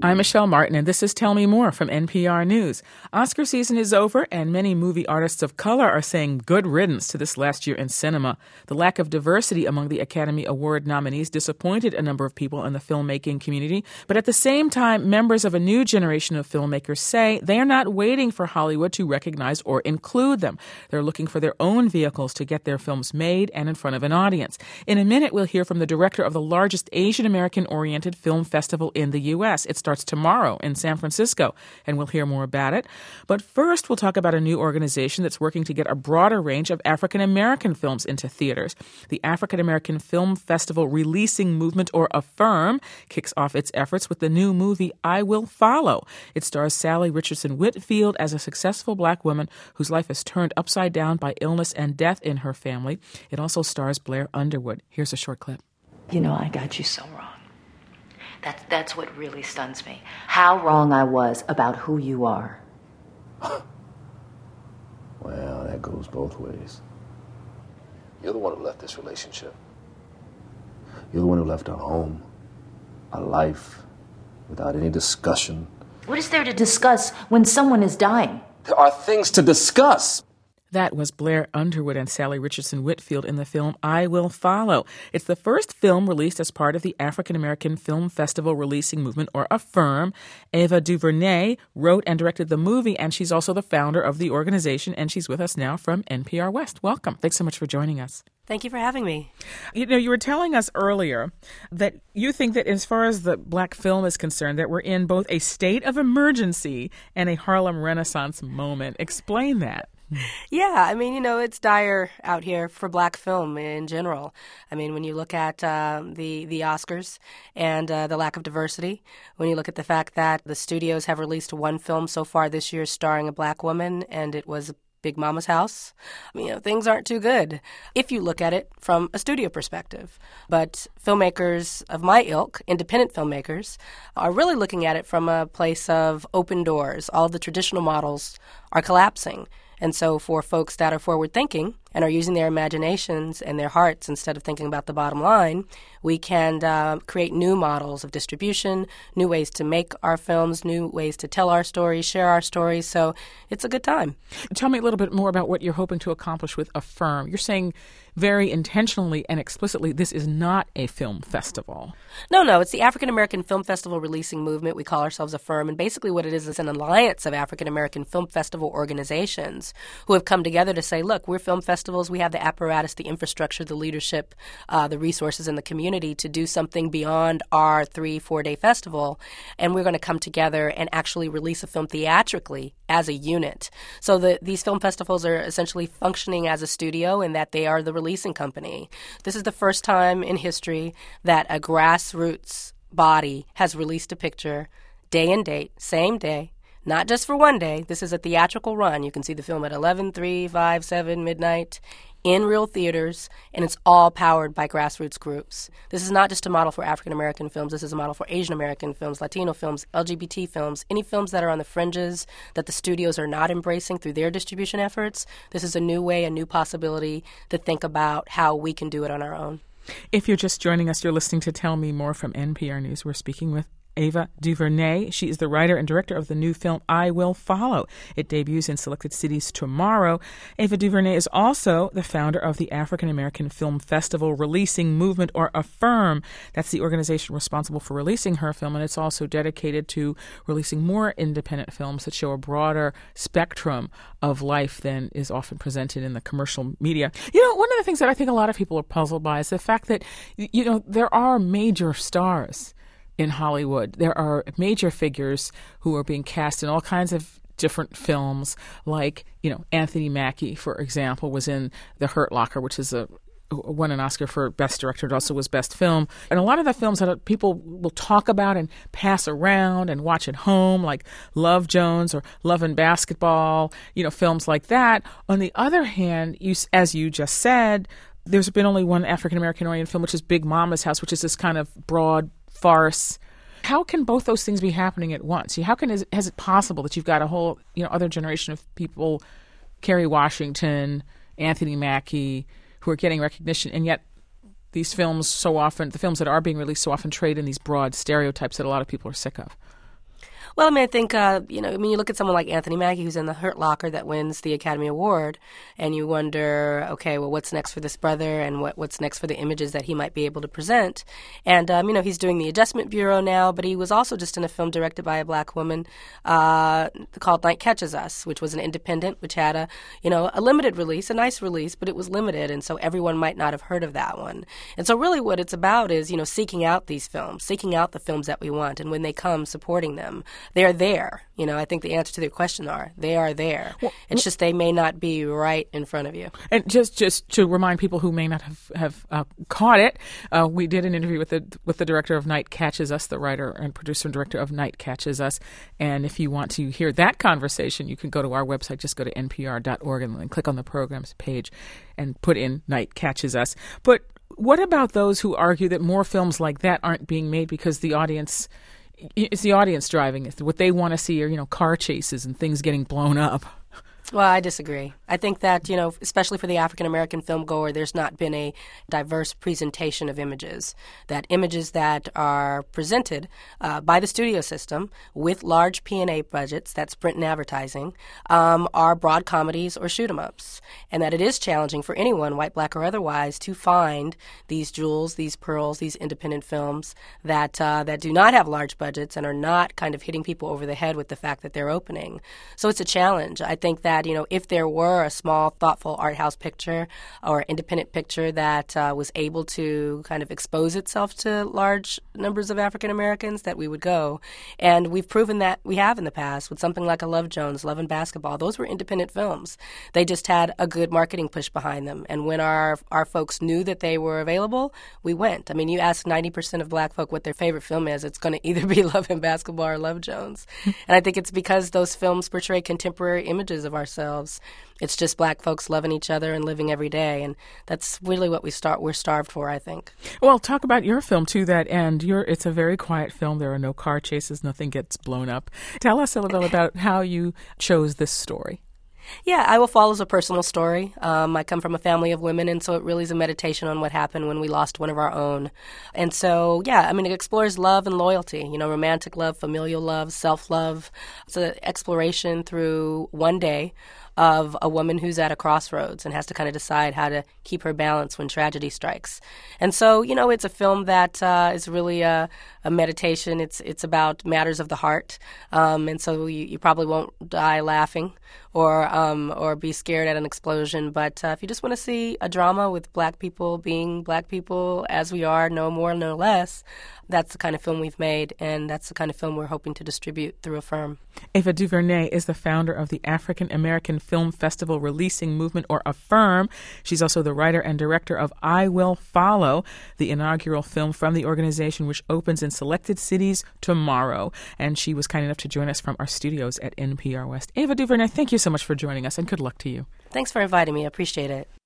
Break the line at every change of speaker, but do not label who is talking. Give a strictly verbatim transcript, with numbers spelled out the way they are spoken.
I'm Michelle Martin, and this is Tell Me More from N P R News. Oscar season is over, and many movie artists of color are saying good riddance to this last year in cinema. The lack of diversity among the Academy Award nominees disappointed a number of people in the filmmaking community. But at the same time, members of a new generation of filmmakers say they are not waiting for Hollywood to recognize or include them. They're looking for their own vehicles to get their films made and in front of an audience. In a minute, we'll hear from the director of the largest Asian American-oriented film festival in the U S. It's starts tomorrow in San Francisco, and we'll hear more about it. But first, we'll talk about a new organization that's working to get a broader range of African American films into theaters. The African American Film Festival Releasing Movement, or AFFIRM, kicks off its efforts with the new movie I Will Follow. It stars Sally Richardson Whitfield as a successful black woman whose life is turned upside down by illness and death in her family. It also stars Blair Underwood. Here's a short clip.
You know, I got you so wrong. That's, that's what really stuns me. How wrong I was about who you are.
Well, that goes both ways. You're the one who left this relationship. You're the one who left our home, our life, without any discussion.
What is there to discuss when someone is dying?
There are things to discuss.
That was Blair Underwood and Sally Richardson Whitfield in the film I Will Follow. It's the first film released as part of the African American Film Festival Releasing Movement, or AFFIRM. Ava DuVernay wrote and directed the movie, and she's also the founder of the organization, and she's with us now from N P R West. Welcome. Thanks so much for joining us.
Thank you for having me.
You know, you were telling us earlier that you think that as far as the black film is concerned, that we're in both a state of emergency and a Harlem Renaissance moment. Explain that.
Yeah, I mean, you know, it's dire out here for black film in general. I mean, when you look at uh, the, the Oscars and uh, the lack of diversity, when you look at the fact that the studios have released one film so far this year starring a black woman, and it was Big Mama's House, you know, things aren't too good if you look at it from a studio perspective. But filmmakers of my ilk, independent filmmakers, are really looking at it from a place of open doors. All of the traditional models are collapsing. And so for folks that are forward-thinking and are using their imaginations and their hearts instead of thinking about the bottom line, we can uh, create new models of distribution, new ways to make our films, new ways to tell our stories, share our stories. So it's a good time.
Tell me a little bit more about what you're hoping to accomplish with AFFIRM. You're saying very intentionally and explicitly this is not a film festival.
No, no. It's the African American Film Festival Releasing Movement. We call ourselves AFFIRM. And basically what it is is an alliance of African American film festival organizations who have come together to say, look, we're film festivals. We have the apparatus, the infrastructure, the leadership, uh, the resources in the community to do something beyond our three, four-day festival. And we're going to come together and actually release a film theatrically as a unit. So the, these film festivals are essentially functioning as a studio in that they are the releasing company. This is the first time in history that a grassroots body has released a picture, day and date, same day, not just for one day. This is a theatrical run. You can see the film at eleven, three, five, seven, midnight, in real theaters, and it's all powered by grassroots groups. This is not just a model for African American films. This is a model for Asian American films, Latino films, L G B T films, any films that are on the fringes that the studios are not embracing through their distribution efforts. This is a new way, a new possibility to think about how we can do it on our own.
If you're just joining us, you're listening to Tell Me More from N P R News. We're speaking with Ava DuVernay. She is the writer and director of the new film I Will Follow. It debuts in selected cities tomorrow. Ava DuVernay is also the founder of the African American Film Festival Releasing Movement, or AFFIRM. That's the organization responsible for releasing her film, and it's also dedicated to releasing more independent films that show a broader spectrum of life than is often presented in the commercial media. You know, one of the things that I think a lot of people are puzzled by is the fact that, you know, there are major stars in Hollywood. There are major figures who are being cast in all kinds of different films, like, you know, Anthony Mackie, for example, was in The Hurt Locker, which is a won an Oscar for Best Director. It also was Best Film. And a lot of the films that people will talk about and pass around and watch at home, like Love Jones or Love and Basketball, you know, films like that. On the other hand, you, as you just said, there's been only one African-American oriented film, which is Big Mama's House, which is this kind of broad farce. How can both those things be happening at once? How can is, is it possible that you've got a whole, you know, other generation of people, Kerry Washington, Anthony Mackie, who are getting recognition, and yet these films so often, the films that are being released so often trade in these broad stereotypes that a lot of people are sick of?
Well, I mean, I think, uh, you know, I mean, you look at someone like Anthony Mackie, who's in The Hurt Locker, that wins the Academy Award, and you wonder, okay, well, what's next for this brother, and what, what's next for the images that he might be able to present? And, um, you know, he's doing the Adjustment Bureau now, but he was also just in a film directed by a black woman uh, called Night Catches Us, which was an independent, which had a, you know, a limited release, a nice release, but it was limited, and so everyone might not have heard of that one. And so really what it's about is, you know, seeking out these films, seeking out the films that we want, and when they come, supporting them. They're there. You know, I think the answer to their question are, they are there. Well, it's just they may not be right in front of you.
And just, just to remind people who may not have, have uh, caught it, uh, we did an interview with the with the director of Night Catches Us, the writer and producer and director of Night Catches Us. And if you want to hear that conversation, you can go to our website, just go to N P R dot org and, and click on the programs page and put in Night Catches Us. But what about those who argue that more films like that aren't being made because the audience, it's the audience driving it? What they want to see are, you know, car chases and things getting blown up.
Well, I disagree. I think that, you know, especially for the African-American film goer, there's not been a diverse presentation of images. That images that are presented uh, by the studio system with large P and A budgets, that's print and advertising, um, are broad comedies or shoot-em-ups. And that it is challenging for anyone, white, black, or otherwise, to find these jewels, these pearls, these independent films that uh, that do not have large budgets and are not kind of hitting people over the head with the fact that they're opening. So it's a challenge. I think that you know, if there were a small, thoughtful art house picture or independent picture that uh, was able to kind of expose itself to large numbers of African Americans, that we would go. And we've proven that we have in the past with something like a Love Jones, Love and Basketball. Those were independent films. They just had a good marketing push behind them. And when our our folks knew that they were available, we went. I mean, you ask ninety percent of black folk what their favorite film is, it's going to either be Love and Basketball or Love Jones. And I think it's because those films portray contemporary images of our ourselves. It's just black folks loving each other and living every day, and that's really what we start. We're starved for, I think.
Well, talk about your film to that end. You're, it's a very quiet film. There are no car chases. Nothing gets blown up. Tell us a little bit about how you chose this story.
Yeah, I Will Follow is a personal story. Um, I come from a family of women, and so it really is a meditation on what happened when we lost one of our own. And so, yeah, I mean, it explores love and loyalty, you know, romantic love, familial love, self-love. It's an exploration through one day of a woman who's at a crossroads and has to kind of decide how to keep her balance when tragedy strikes. And so, you know, it's a film that uh, is really a, a meditation. It's it's about matters of the heart. Um, and so you, you probably won't die laughing or um, or be scared at an explosion. But uh, if you just want to see a drama with black people being black people as we are, no more, no less, that's the kind of film we've made, and that's the kind of film we're hoping to distribute through Affirm.
Ava DuVernay is the founder of the African American Film Festival Releasing Movement, or Affirm. She's also the writer and director of I Will Follow, the inaugural film from the organization, which opens in selected cities tomorrow. And she was kind enough to join us from our studios at N P R West. Ava DuVernay, thank you so much for joining us, and good luck to you.
Thanks for inviting me. I appreciate it.